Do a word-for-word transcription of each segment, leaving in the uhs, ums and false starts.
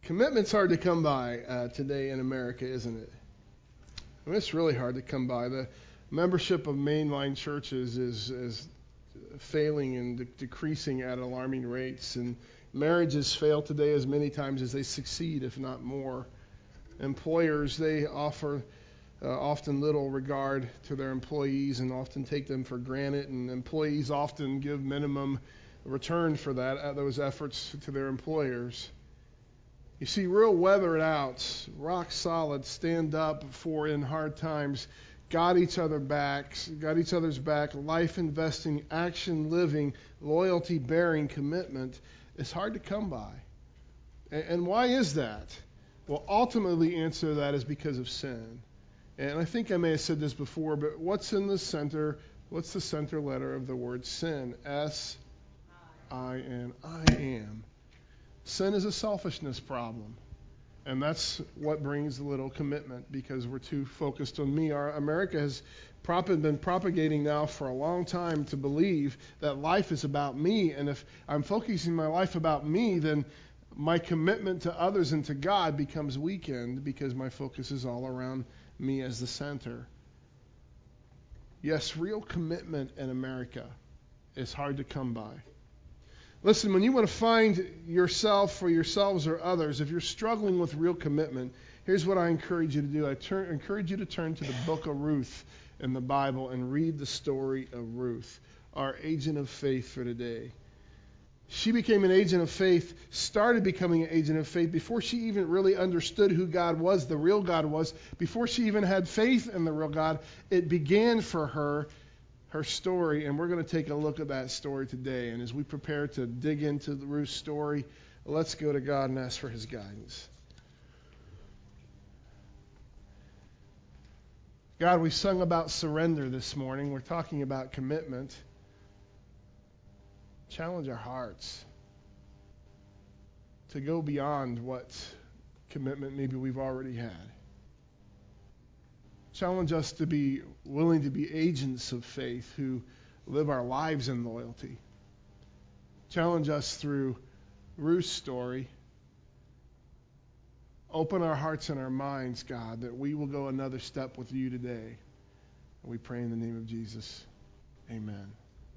Commitment's hard to come by uh, today in America, isn't it? I mean, it's really hard to come by. The membership of mainline churches is, is failing and de- decreasing at alarming rates, and marriages fail today as many times as they succeed, if not more. Employers, they offer uh, often little regard to their employees and often take them for granted, and employees often give minimum return for that, uh, those efforts to their employers. You see, real weather it out, rock solid, stand up for in hard times, got each other back, got each other's back, life investing, action living, loyalty bearing commitment is hard to come by. And, and why is that? Well, ultimately the answer to that is because of sin. And I think I may have said this before, but what's in the center, what's the center letter of the word sin? S I N, I am. Sin is a selfishness problem, and that's what brings little commitment because we're too focused on me. Our America has prop- been propagating now for a long time to believe that life is about me, and if I'm focusing my life about me, then my commitment to others and to God becomes weakened because my focus is all around me as the center. Yes, real commitment in America is hard to come by. Listen, when you want to find yourself or yourselves or others, if you're struggling with real commitment, here's what I encourage you to do. I turn, encourage you to turn to the book of Ruth in the Bible and read the story of Ruth, our agent of faith for today. She became an agent of faith, started becoming an agent of faith before she even really understood who God was, the real God was, before she even had faith in the real God. It began for her. Her story, and we're going to take a look at that story today. And as we prepare to dig into the Ruth's story, let's go to God and ask for his guidance. God, we sung about surrender this morning. We're talking about commitment. Challenge our hearts to go beyond what commitment maybe we've already had. Challenge us to be willing to be agents of faith who live our lives in loyalty. Challenge us through Ruth's story. Open our hearts and our minds, God, that we will go another step with you today. And we pray in the name of Jesus. Amen.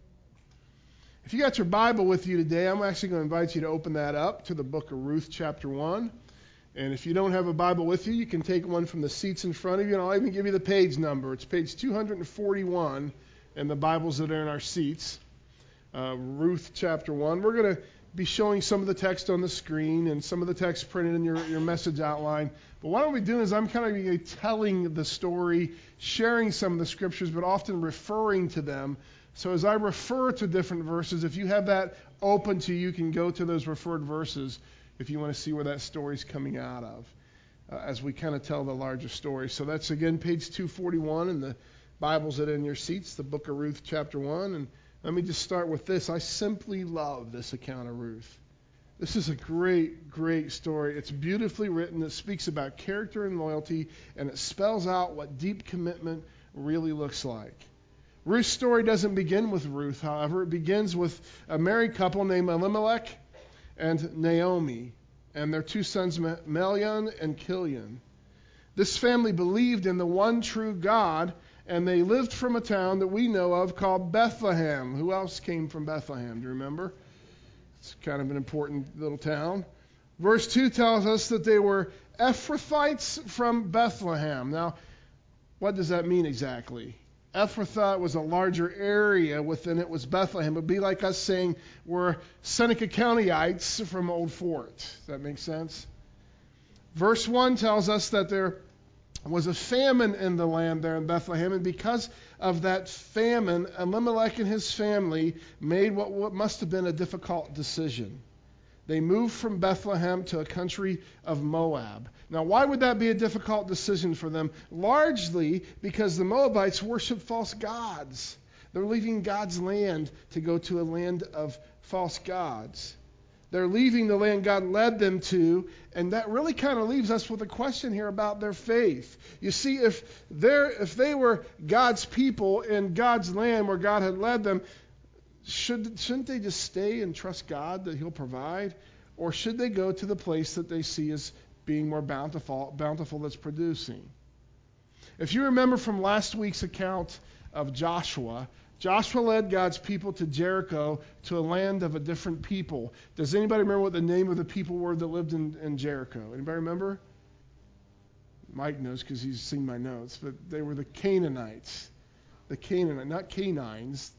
If you got your Bible with you today, I'm actually going to invite you to open that up to the book of Ruth, chapter one. And if you don't have a Bible with you, you can take one from the seats in front of you, and I'll even give you the page number. It's page two forty-one in the Bibles that are in our seats. Uh, Ruth chapter one. We're going to be showing some of the text on the screen and some of the text printed in your, your message outline. But what I'm going to be doing is I'm kind of telling the story, sharing some of the scriptures, but often referring to them. So as I refer to different verses, if you have that open to you, you can go to those referred verses if you want to see where that story's coming out of, uh, as we kind of tell the larger story. So that's, again, page two forty-one in the Bibles that are in your seats, the book of Ruth, chapter one. And let me just start with this. I simply love this account of Ruth. This is a great, great story. It's beautifully written. It speaks about character and loyalty, and it spells out what deep commitment really looks like. Ruth's story doesn't begin with Ruth, however. It begins with a married couple named Elimelech and Naomi, and their two sons, Melion and Kilion. This family believed in the one true God, and they lived from a town that we know of called Bethlehem. Who else came from Bethlehem? Do you remember? It's kind of an important little town. Verse two tells us that they were Ephrathites from Bethlehem. Now, what does that mean exactly? Ephrathah was a larger area. Within it was Bethlehem. It would be like us saying we're Seneca Countyites from Old Fort. Does that make sense? Verse one tells us that there was a famine in the land there in Bethlehem, and because of that famine, Elimelech and his family made what, what must have been a difficult decision. They moved from Bethlehem to a country of Moab. Now, why would that be a difficult decision for them? Largely because the Moabites worship false gods. They're leaving God's land to go to a land of false gods. They're leaving the land God led them to, and that really kind of leaves us with a question here about their faith. You see, if they're if they were God's people in God's land where God had led them, should, shouldn't they just stay and trust God that He'll provide? or should they go to the place that they see as being more bountiful, bountiful that's producing? If you remember from last week's account of Joshua, Joshua led God's people to Jericho, to a land of a different people. Does anybody remember what the name of the people were that lived in, in Jericho? Anybody remember? Mike knows because he's seen my notes, but they were the Canaanites. The Canaanites, not canines.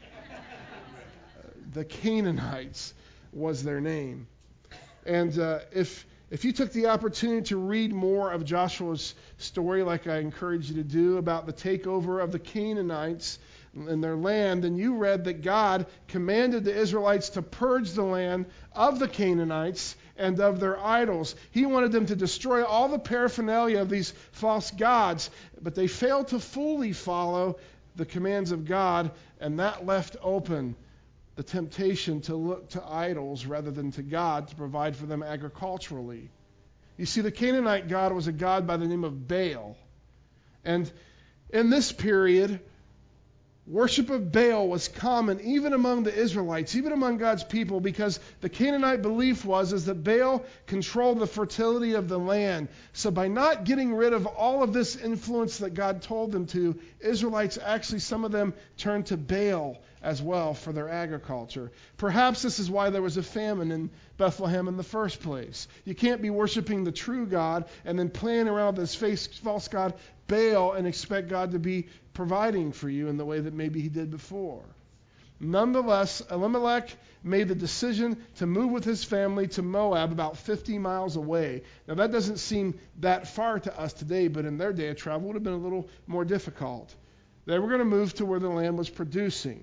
The Canaanites was their name. And uh, if if you took the opportunity to read more of Joshua's story, like I encourage you to do, about the takeover of the Canaanites in their land, then you read that God commanded the Israelites to purge the land of the Canaanites and of their idols. He wanted them to destroy all the paraphernalia of these false gods, but they failed to fully follow the commands of God, and that left open the temptation to look to idols rather than to God to provide for them agriculturally. You see, the Canaanite god was a god by the name of Baal. And in this period, worship of Baal was common even among the Israelites, even among God's people, because the Canaanite belief was is that Baal controlled the fertility of the land. So by not getting rid of all of this influence that God told them to, Israelites actually, some of them turned to Baal as well for their agriculture. Perhaps this is why there was a famine in Bethlehem in the first place. You can't be worshiping the true God and then playing around with this false god Baal and expect God to be providing for you in the way that maybe he did before. Nonetheless, Elimelech made the decision to move with his family to Moab, about fifty miles away. Now that doesn't seem that far to us today, but in their day of travel would have been a little more difficult. They were going to move to where the land was producing.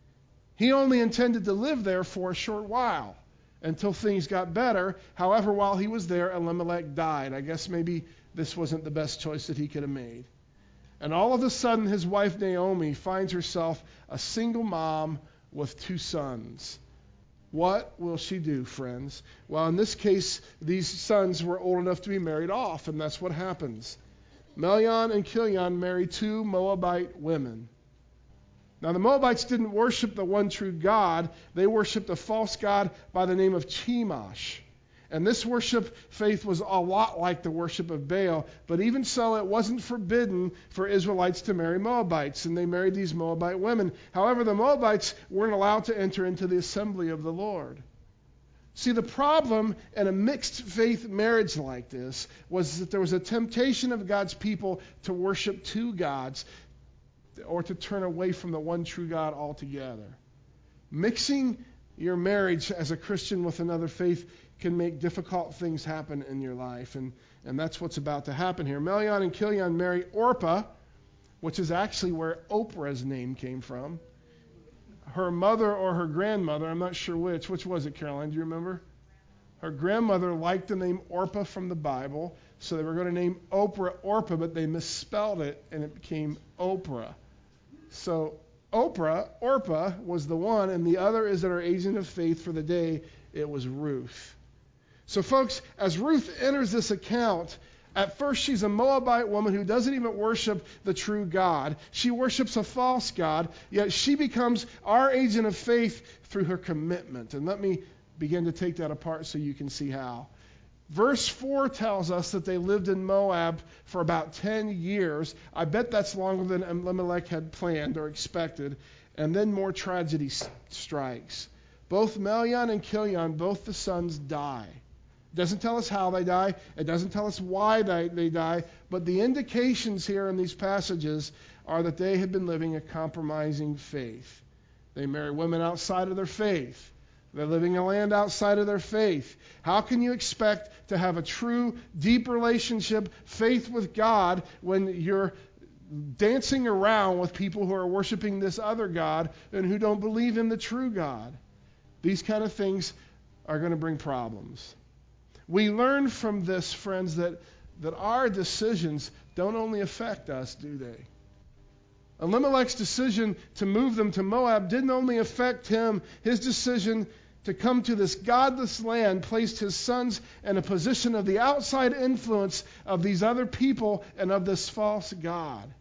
He only intended to live there for a short while until things got better. However, while he was there, Elimelech died. I guess maybe this wasn't the best choice that he could have made. And all of a sudden, his wife Naomi finds herself a single mom with two sons. What will she do, friends? Well, in this case, these sons were old enough to be married off, and that's what happens. Melion and Kilion marry two Moabite women. Now, the Moabites didn't worship the one true God. They worshiped a false god by the name of Chemosh. And this worship faith was a lot like the worship of Baal. But even so, it wasn't forbidden for Israelites to marry Moabites. And they married these Moabite women. However, the Moabites weren't allowed to enter into the assembly of the Lord. See, the problem in a mixed faith marriage like this was that there was a temptation of God's people to worship two gods, or to turn away from the one true God altogether. Mixing your marriage as a Christian with another faith can make difficult things happen in your life, and, and that's what's about to happen here. Melion and Kilion marry Orpah, which is actually where Oprah's name came from. Her mother or her grandmother, I'm not sure which. Which was it, Caroline? Do you remember? Her grandmother liked the name Orpah from the Bible, so they were going to name Oprah Orpah, but they misspelled it, and it became Oprah. So Oprah, Orpah, was the one, and the other is that our agent of faith for the day, it was Ruth. So folks, as Ruth enters this account, at first she's a Moabite woman who doesn't even worship the true God. She worships a false god, yet she becomes our agent of faith through her commitment. And let me begin to take that apart so you can see how. Verse four tells us that they lived in Moab for about ten years. I bet that's longer than Elimelech had planned or expected. And then more tragedy strikes. Both Melion and Kilion, both the sons, die. It doesn't tell us how they die. It doesn't tell us why they, they die. But the indications here in these passages are that they had been living a compromising faith. They marry women outside of their faith. They're living in a land outside of their faith. How can you expect to have a true, deep relationship, faith with God, when you're dancing around with people who are worshiping this other God and who don't believe in the true God? These kind of things are going to bring problems. We learn from this, friends, that, that our decisions don't only affect us, do they? Elimelech's decision to move them to Moab didn't only affect him. His decision to come to this godless land placed his sons in a position of the outside influence of these other people and of this false god.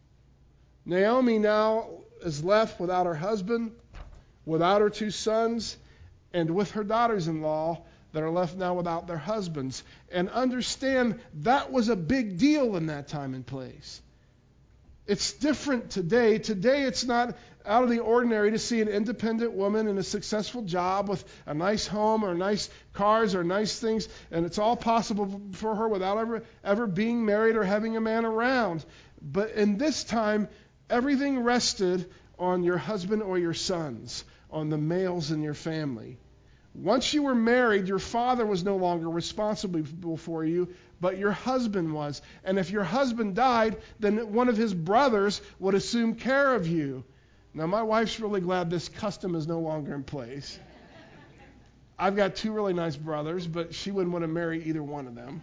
Naomi now is left without her husband, without her two sons, and with her daughters-in-law that are left now without their husbands. And understand that was a big deal in that time and place. It's different today. Today it's not out of the ordinary to see an independent woman in a successful job with a nice home or nice cars or nice things, and it's all possible for her without ever, ever being married or having a man around. But in this time, everything rested on your husband or your sons, on the males in your family. Once you were married, your father was no longer responsible for you, but your husband was. And if your husband died, then one of his brothers would assume care of you. Now, my wife's really glad this custom is no longer in place. I've got two really nice brothers, but she wouldn't want to marry either one of them.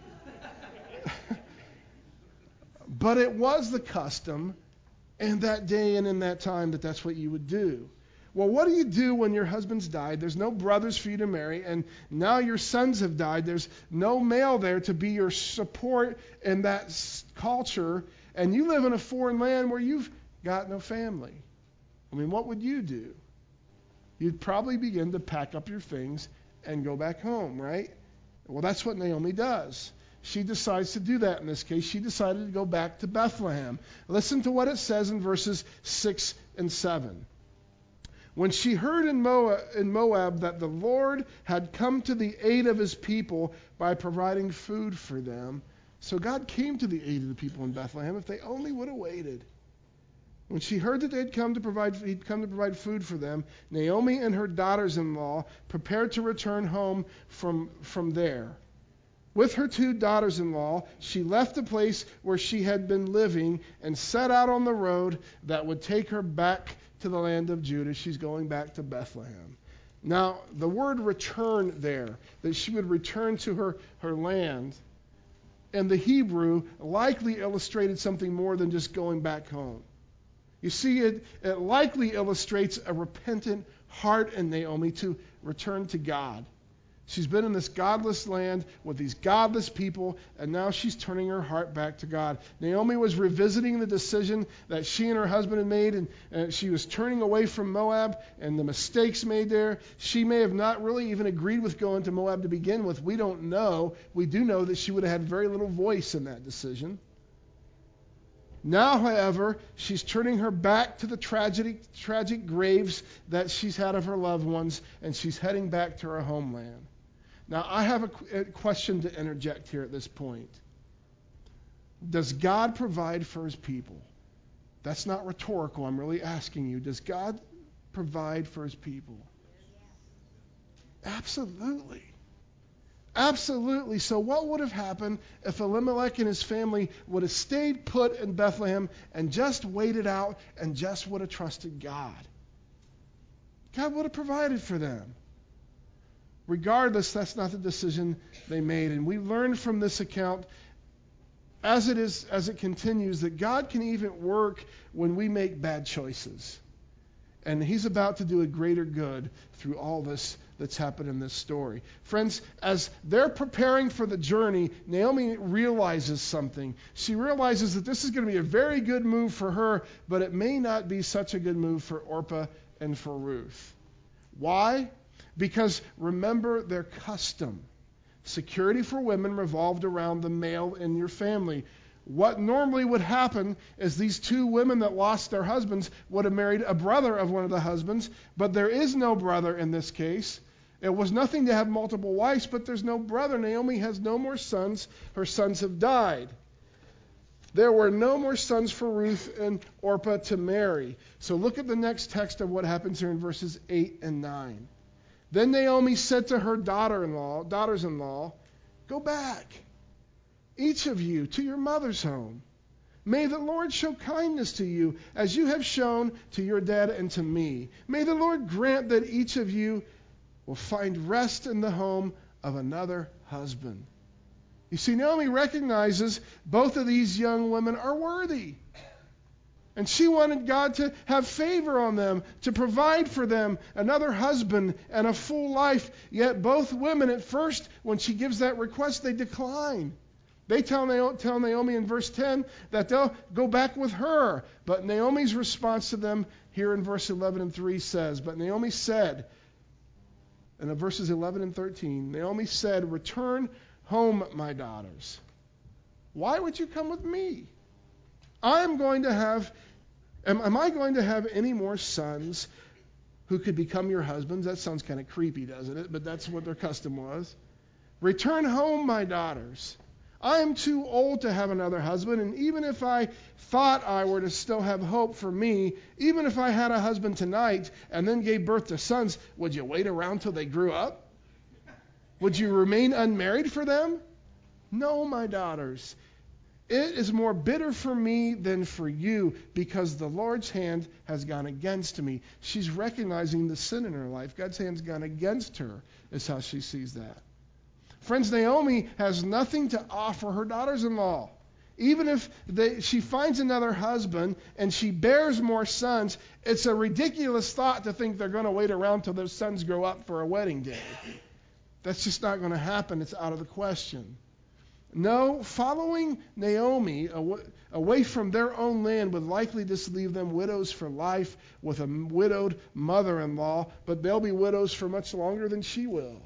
But it was the custom in that day and in that time that that's what you would do. Well, what do you do when your husband's died? There's no brothers for you to marry, and now your sons have died. There's no male there to be your support in that culture, and you live in a foreign land where you've got no family. I mean, what would you do? You'd probably begin to pack up your things and go back home, right? Well, that's what Naomi does. She decides to do that in this case. She decided to go back to Bethlehem. Listen to what it says in verses six and seven. When she heard in Moab, in Moab that the Lord had come to the aid of his people by providing food for them. So God came to the aid of the people in Bethlehem if they only would have waited. When she heard that they'd come to provide, he'd come to provide food for them, Naomi and her daughters-in-law prepared to return home from, from there. With her two daughters-in-law, she left the place where she had been living and set out on the road that would take her back to the land of Judah. She's going back to Bethlehem. Now, the word return there, that she would return to her, her land, in the Hebrew likely illustrated something more than just going back home. You see, it, it likely illustrates a repentant heart in Naomi to return to God. She's been in this godless land with these godless people, and now she's turning her heart back to God. Naomi was revisiting the decision that she and her husband had made, and, and she was turning away from Moab and the mistakes made there. She may have not really even agreed with going to Moab to begin with. We don't know. We do know that she would have had very little voice in that decision. Now, however, she's turning her back to the tragic, tragic graves that she's had of her loved ones, and she's heading back to her homeland. Now, I have a, a question to interject here at this point. Does God provide for his people? That's not rhetorical. I'm really asking you. Does God provide for his people? Absolutely. Absolutely. So what would have happened if Elimelech and his family would have stayed put in Bethlehem and just waited out and just would have trusted God? God would have provided for them. Regardless, that's not the decision they made. And we learn from this account, as it is, as it continues, that God can even work when we make bad choices. And he's about to do a greater good through all this that's happened in this story. Friends, as they're preparing for the journey, Naomi realizes something. She realizes that this is going to be a very good move for her, but it may not be such a good move for Orpah and for Ruth. Why? Because remember their custom. Security for women revolved around the male in your family. What normally would happen is these two women that lost their husbands would have married a brother of one of the husbands, but there is no brother in this case. It was nothing to have multiple wives, but there's no brother. Naomi has no more sons. Her sons have died. There were no more sons for Ruth and Orpah to marry. So look at the next text of what happens here in verses eight and nine. Then Naomi said to her daughter-in-law, daughters-in-law, "Go back, each of you, to your mother's home. May the Lord show kindness to you, as you have shown to your dad and to me. May the Lord grant that each of you will find rest in the home of another husband." You see, Naomi recognizes both of these young women are worthy. And she wanted God to have favor on them, to provide for them another husband and a full life. Yet both women at first, when she gives that request, they decline. They tell Naomi in verse ten that they'll go back with her. But Naomi's response to them here in verse eleven and three says, "But Naomi said, And in verses eleven and thirteen, Naomi said, "Return home, my daughters. Why would you come with me? I am going to have, am, am I going to have any more sons who could become your husbands?" That sounds kind of creepy, doesn't it? But that's what their custom was. "Return home, my daughters. I am too old to have another husband, and even if I thought I were to still have hope for me, even if I had a husband tonight and then gave birth to sons, would you wait around till they grew up? Would you remain unmarried for them? No, my daughters. It is more bitter for me than for you, because the Lord's hand has gone against me." She's recognizing the sin in her life. God's hand's gone against her, is how she sees that. Friends, Naomi has nothing to offer her daughters-in-law. Even if they, she finds another husband and she bears more sons, it's a ridiculous thought to think they're going to wait around till those sons grow up for a wedding day. That's just not going to happen. It's out of the question. No, following Naomi away from their own land would likely just leave them widows for life with a widowed mother-in-law, but they'll be widows for much longer than she will.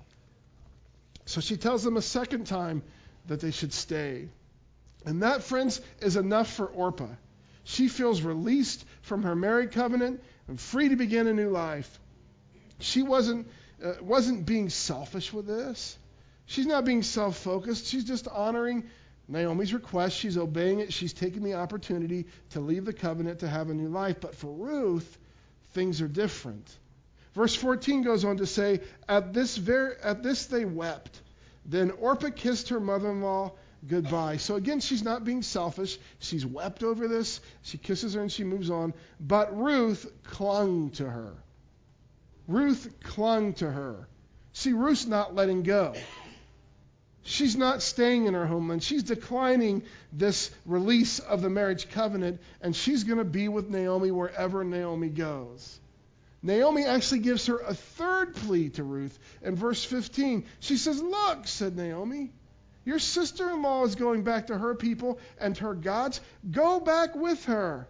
So she tells them a second time that they should stay. And that, friends, is enough for Orpah. She feels released from her married covenant and free to begin a new life. She wasn't, uh, wasn't being selfish with this. She's not being self-focused. She's just honoring Naomi's request. She's obeying it. She's taking the opportunity to leave the covenant to have a new life. But for Ruth, things are different. Verse fourteen goes on to say, at this, very, at this they wept. Then Orpah kissed her mother-in-law goodbye. So again, she's not being selfish. She's wept over this. She kisses her and she moves on. But Ruth clung to her. Ruth clung to her. See, Ruth's not letting go. She's not staying in her homeland. She's declining this release of the marriage covenant, and she's going to be with Naomi wherever Naomi goes. Naomi actually gives her a third plea to Ruth. In verse fifteen, she says, "Look," said Naomi, "your sister-in-law is going back to her people and her gods. Go back with her."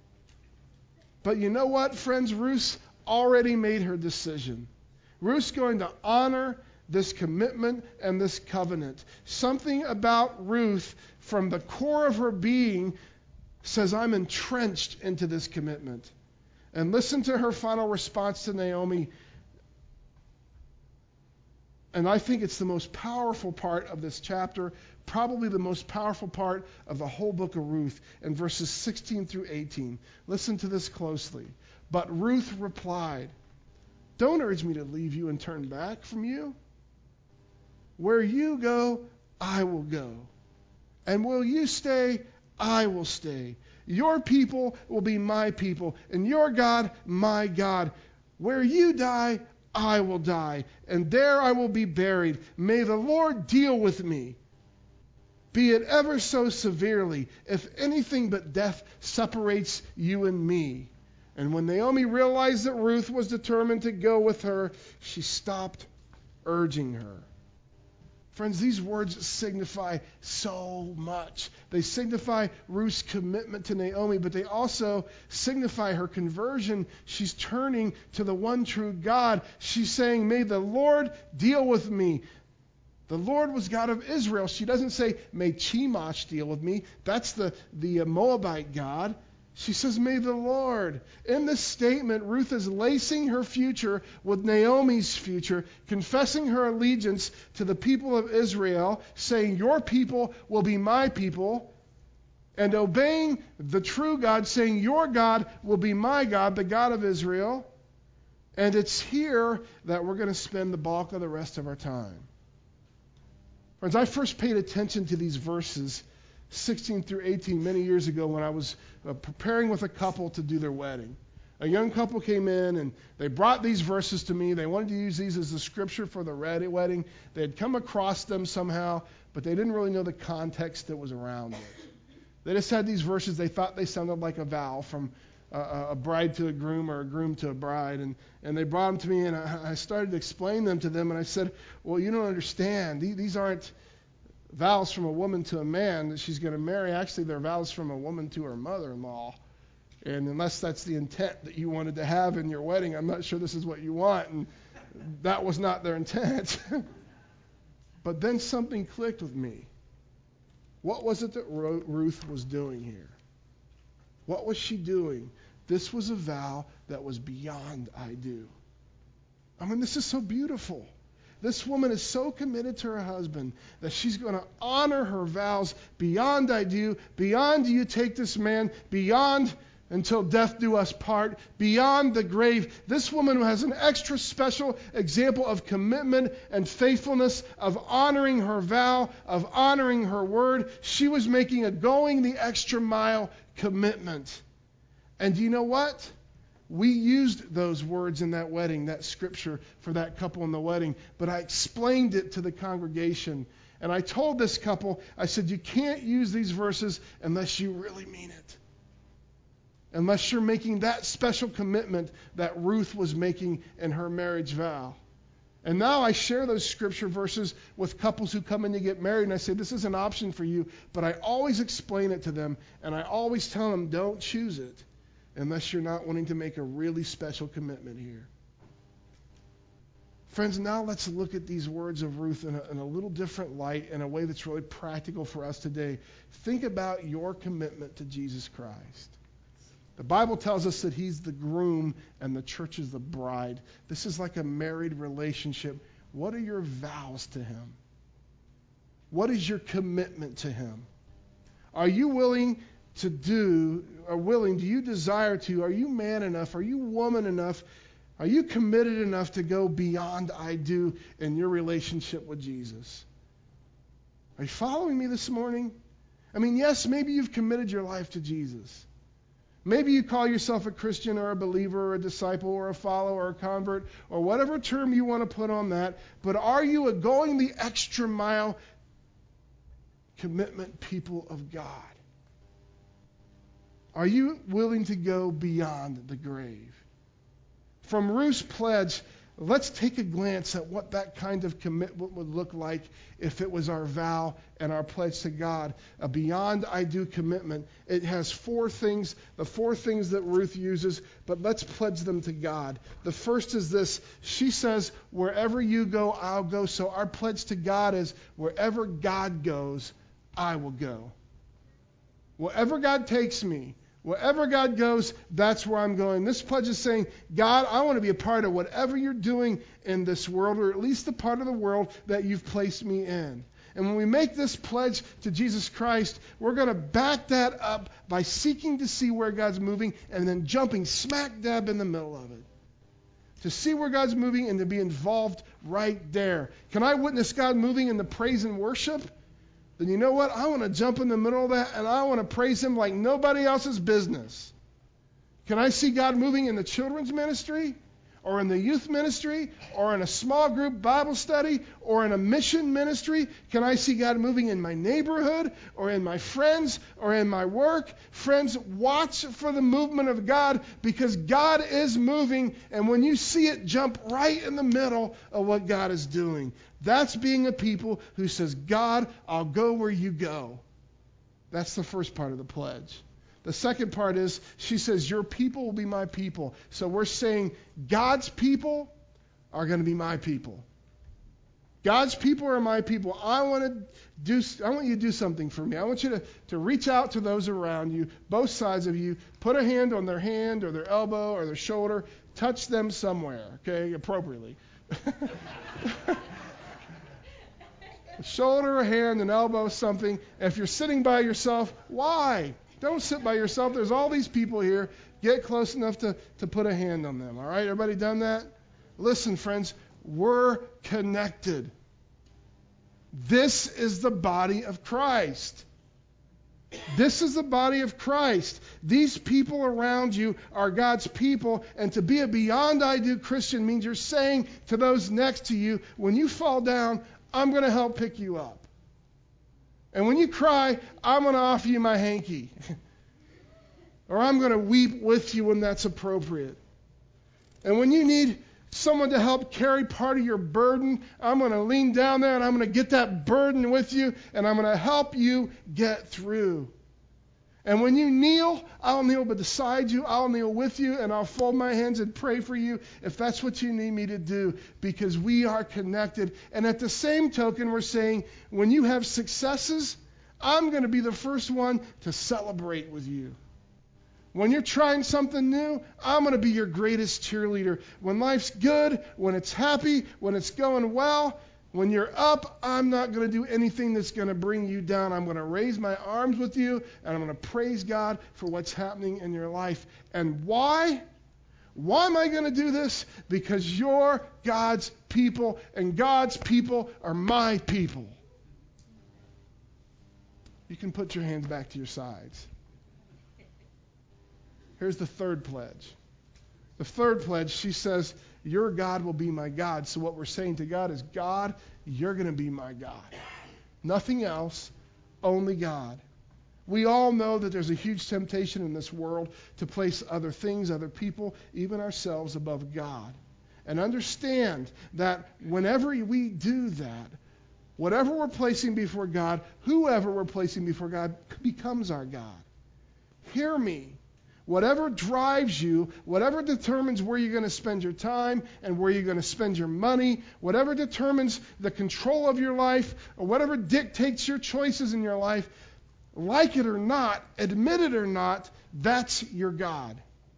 But you know what, friends? Ruth's already made her decision. Ruth's going to honor this commitment and this covenant. Something about Ruth from the core of her being says, I'm entrenched into this commitment. And listen to her final response to Naomi. And I think it's the most powerful part of this chapter, probably the most powerful part of the whole book of Ruth, in verses sixteen through eighteen. Listen to this closely. But Ruth replied, "Don't urge me to leave you and turn back from you. Where you go, I will go. And will you stay, I will stay. Your people will be my people, and your God, my God. Where you die, I will die, and there I will be buried. May the Lord deal with me, be it ever so severely, if anything but death separates you and me." And when Naomi realized that Ruth was determined to go with her, she stopped urging her. Friends, these words signify so much. They signify Ruth's commitment to Naomi, but they also signify her conversion. She's turning to the one true God. She's saying, "May the Lord deal with me." The Lord was God of Israel. She doesn't say, "May Chemosh deal with me." That's the, the Moabite God. She says, "May the Lord." In this statement, Ruth is lacing her future with Naomi's future, confessing her allegiance to the people of Israel, saying, "Your people will be my people," and obeying the true God, saying, "Your God will be my God," the God of Israel. And it's here that we're going to spend the bulk of the rest of our time. Friends, I first paid attention to these verses sixteen through eighteen many years ago when I was uh, preparing with a couple to do their wedding. A young couple came in and they brought these verses to me. They wanted to use these as the scripture for the wedding. They had come across them somehow, but they didn't really know the context that was around it. They just had these verses. They thought they sounded like a vow from uh, a bride to a groom or a groom to a bride. And, and they brought them to me, and I, I started to explain them to them. And I said, "Well, you don't understand. These, these aren't vows from a woman to a man that she's going to marry. Actually, they're vows from a woman to her mother-in-law. And unless that's the intent that you wanted to have in your wedding, I'm not sure this is what you want." And that was not their intent. But then something clicked with me. What was it that Ruth was doing here? What was she doing? This was a vow that was beyond I do. I mean, this is so beautiful. This woman is so committed to her husband that she's going to honor her vows beyond I do, beyond do you take this man, beyond until death do us part, beyond the grave. This woman who has an extra special example of commitment and faithfulness, of honoring her vow, of honoring her word. She was making a going the extra mile commitment. And do you know what? We used those words in that wedding, that scripture for that couple in the wedding, but I explained it to the congregation. And I told this couple, I said, you can't use these verses unless you really mean it. Unless you're making that special commitment that Ruth was making in her marriage vow. And now I share those scripture verses with couples who come in to get married, and I say, this is an option for you, but I always explain it to them, and I always tell them, don't choose it unless you're not wanting to make a really special commitment here. Friends, now let's look at these words of Ruth in a, in a little different light, in a way that's really practical for us today. Think about your commitment to Jesus Christ. The Bible tells us that he's the groom and the church is the bride. This is like a married relationship. What are your vows to him? What is your commitment to him? Are you willing to do, or willing, do you desire to, are you man enough, are you woman enough, are you committed enough to go beyond I do in your relationship with Jesus? Are you following me this morning? I mean, yes, maybe you've committed your life to Jesus. Maybe you call yourself a Christian or a believer or a disciple or a follower or a convert or whatever term you want to put on that, but are you a going the extra mile commitment people of God? Are you willing to go beyond the grave? From Ruth's pledge, let's take a glance at what that kind of commitment would look like if it was our vow and our pledge to God, a beyond I do commitment. It has four things, the four things that Ruth uses, but let's pledge them to God. The first is this. She says, wherever you go, I'll go. So our pledge to God is, wherever God goes, I will go. Wherever God takes me, wherever God goes, that's where I'm going. This pledge is saying, God, I want to be a part of whatever you're doing in this world, or at least the part of the world that you've placed me in. And when we make this pledge to Jesus Christ, we're going to back that up by seeking to see where God's moving and then jumping smack dab in the middle of it. To see where God's moving and to be involved right there. Can I witness God moving in the praise and worship? Then you know what? I want to jump in the middle of that and I want to praise him like nobody else's business. Can I see God moving in the children's ministry or in the youth ministry or in a small group Bible study or in a mission ministry? Can I see God moving in my neighborhood or in my friends or in my work? Friends, watch for the movement of God, because God is moving, and when you see it, jump right in the middle of what God is doing. That's being a people who says, God, I'll go where you go. That's the first part of the pledge. The second part is, she says, your people will be my people. So we're saying God's people are going to be my people. God's people are my people. I want to do, I want you to do something for me. I want you to, to reach out to those around you, both sides of you, put a hand on their hand or their elbow or their shoulder, touch them somewhere, okay, appropriately. A shoulder, a hand, an elbow, something. If you're sitting by yourself, why? Don't sit by yourself. There's all these people here. Get close enough to, to put a hand on them. All right? Everybody done that? Listen, friends, we're connected. This is the body of Christ. This is the body of Christ. These people around you are God's people, and to be a beyond I do Christian means you're saying to those next to you, when you fall down, I'm going to help pick you up. And when you cry, I'm going to offer you my hanky. Or I'm going to weep with you when that's appropriate. And when you need someone to help carry part of your burden, I'm going to lean down there and I'm going to get that burden with you and I'm going to help you get through. And when you kneel, I'll kneel beside you, I'll kneel with you, and I'll fold my hands and pray for you if that's what you need me to do, because we are connected. And at the same token, we're saying, when you have successes, I'm going to be the first one to celebrate with you. When you're trying something new, I'm going to be your greatest cheerleader. When life's good, when it's happy, when it's going well, when you're up, I'm not going to do anything that's going to bring you down. I'm going to raise my arms with you, and I'm going to praise God for what's happening in your life. And why? Why am I going to do this? Because you're God's people, and God's people are my people. You can put your hands back to your sides. Here's the third pledge. The third pledge, she says, your God will be my God. So what we're saying to God is, God, you're going to be my God. Nothing else, only God. We all know that there's a huge temptation in this world to place other things, other people, even ourselves above God. And understand that whenever we do that, whatever we're placing before God, whoever we're placing before God becomes our God. Hear me. Whatever drives you, whatever determines where you're going to spend your time and where you're going to spend your money, whatever determines the control of your life, or whatever dictates your choices in your life, like it or not, admit it or not, that's your God.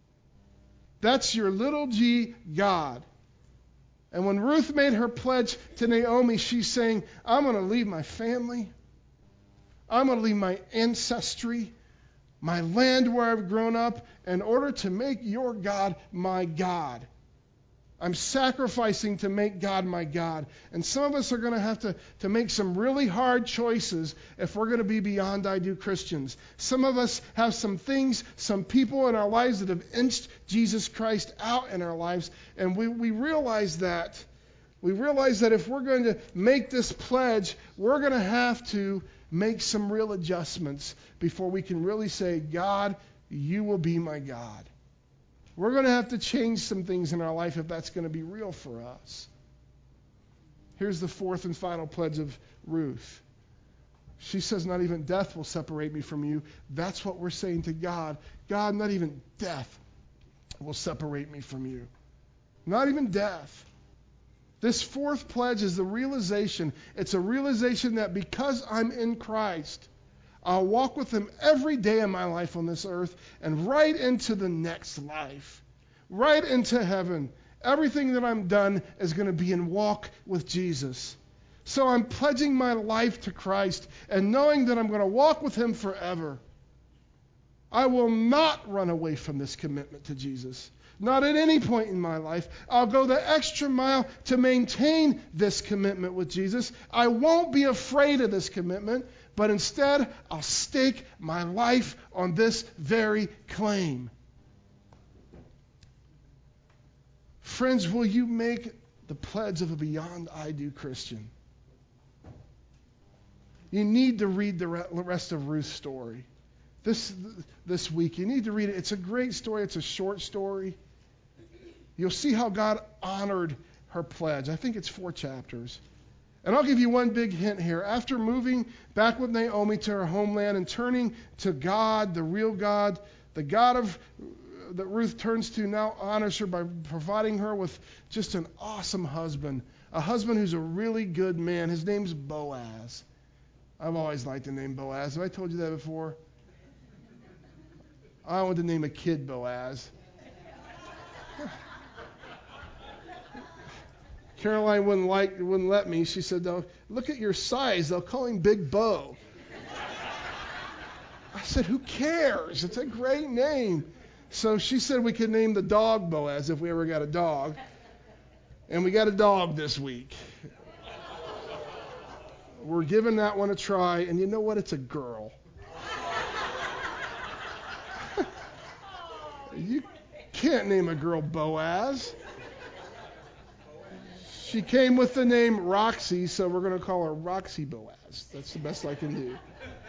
That's your little g God. And when Ruth made her pledge to Naomi, she's saying, I'm going to leave my family. I'm going to leave my ancestry, my land where I've grown up, in order to make your God my God. I'm sacrificing to make God my God. And some of us are going to have to, to make some really hard choices if we're going to be beyond I do Christians. Some of us have some things, some people in our lives that have inched Jesus Christ out in our lives. And we, we realize that. We realize that if we're going to make this pledge, we're going to have to make some real adjustments before we can really say, God, you will be my God. We're going to have to change some things in our life if that's going to be real for us. Here's the fourth and final pledge of Ruth. She says, not even death will separate me from you. That's what we're saying to God. God, not even death will separate me from you. Not even death. This fourth pledge is the realization. It's a realization that because I'm in Christ, I'll walk with him every day of my life on this earth and right into the next life, right into heaven. Everything that I'm done is going to be in walk with Jesus. So I'm pledging my life to Christ and knowing that I'm going to walk with him forever. I will not run away from this commitment to Jesus. Not at any point in my life. I'll go the extra mile to maintain this commitment with Jesus. I won't be afraid of this commitment, but instead I'll stake my life on this very claim. Friends, will you make the pledge of a beyond I do Christian? You need to read the rest of Ruth's story. This this week, you need to read it. It's a great story. It's a short story. You'll see how God honored her pledge. I think it's four chapters. And I'll give you one big hint here. After moving back with Naomi to her homeland and turning to God, the real God, the God of that Ruth turns to now honors her by providing her with just an awesome husband, a husband who's a really good man. His name's Boaz. I've always liked the name Boaz. Have I told you that before? I want to name a kid Boaz. Caroline wouldn't like, wouldn't let me. She said, look at your size. They'll call him Big Bo. I said, who cares? It's a great name. So she said we could name the dog Boaz if we ever got a dog. And we got a dog this week. We're giving that one a try. And you know what? It's a girl. You can't name a girl Boaz. She came with the name Roxy, so we're going to call her Roxy Boaz. That's the best I can do.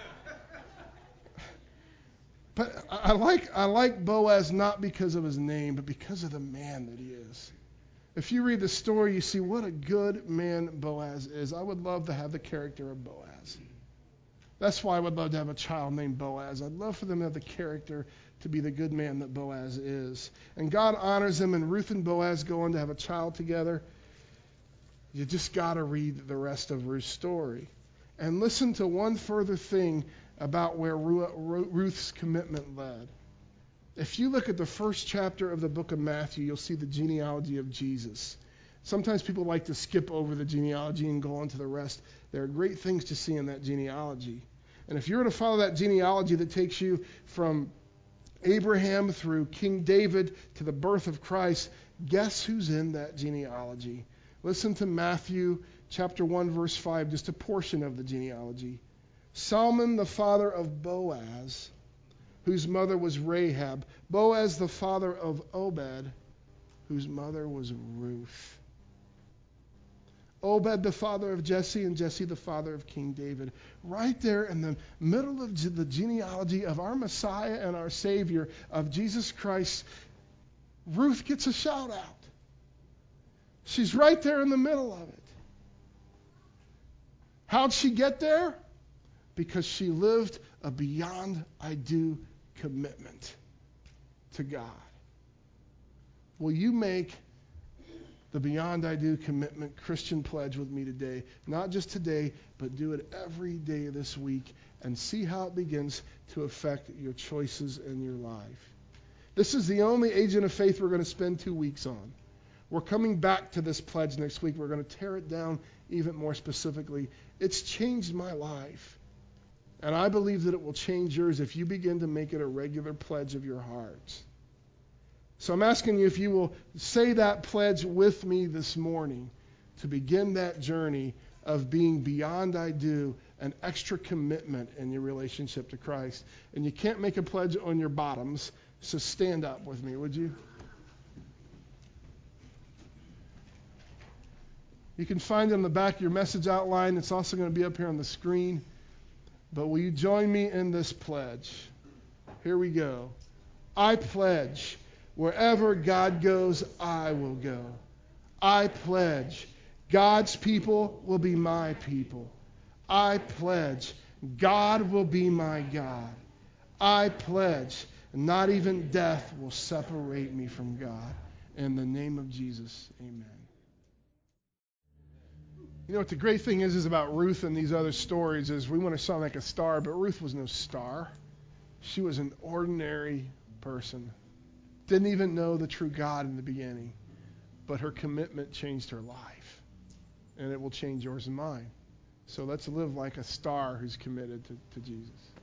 But I like I like Boaz not because of his name, but because of the man that he is. If you read the story, you see what a good man Boaz is. I would love to have the character of Boaz. That's why I would love to have a child named Boaz. I'd love for them to have the character to be the good man that Boaz is. And God honors them, and Ruth and Boaz go on to have a child together. You just got to read the rest of Ruth's story. And listen to one further thing about where Ruth's commitment led. If you look at the first chapter of the book of Matthew, you'll see the genealogy of Jesus. Sometimes people like to skip over the genealogy and go on to the rest. There are great things to see in that genealogy. And if you were to follow that genealogy that takes you from Abraham through King David to the birth of Christ, guess who's in that genealogy? Listen to Matthew chapter one, verse five, just a portion of the genealogy. Salmon, the father of Boaz, whose mother was Rahab. Boaz, the father of Obed, whose mother was Ruth. Obed, the father of Jesse, and Jesse, the father of King David. Right there in the middle of the genealogy of our Messiah and our Savior, of Jesus Christ, Ruth gets a shout out. She's right there in the middle of it. How'd she get there? Because she lived a beyond I do commitment to God. Will you make the Beyond I Do Commitment Christian pledge with me today? Not just today, but do it every day this week and see how it begins to affect your choices in your life. This is the only agent of faith we're going to spend two weeks on. We're coming back to this pledge next week. We're going to tear it down even more specifically. It's changed my life. And I believe that it will change yours if you begin to make it a regular pledge of your heart. So I'm asking you if you will say that pledge with me this morning to begin that journey of being beyond I do, an extra commitment in your relationship to Christ. And you can't make a pledge on your bottoms, so stand up with me, would you? You can find it on the back of your message outline. It's also going to be up here on the screen. But will you join me in this pledge? Here we go. I pledge, wherever God goes, I will go. I pledge, God's people will be my people. I pledge, God will be my God. I pledge, not even death will separate me from God. In the name of Jesus, amen. You know what the great thing is, is about Ruth and these other stories is we want to sound like a star, but Ruth was no star. She was an ordinary person. Didn't even know the true God in the beginning. But her commitment changed her life. And it will change yours and mine. So let's live like a star who's committed to, to Jesus.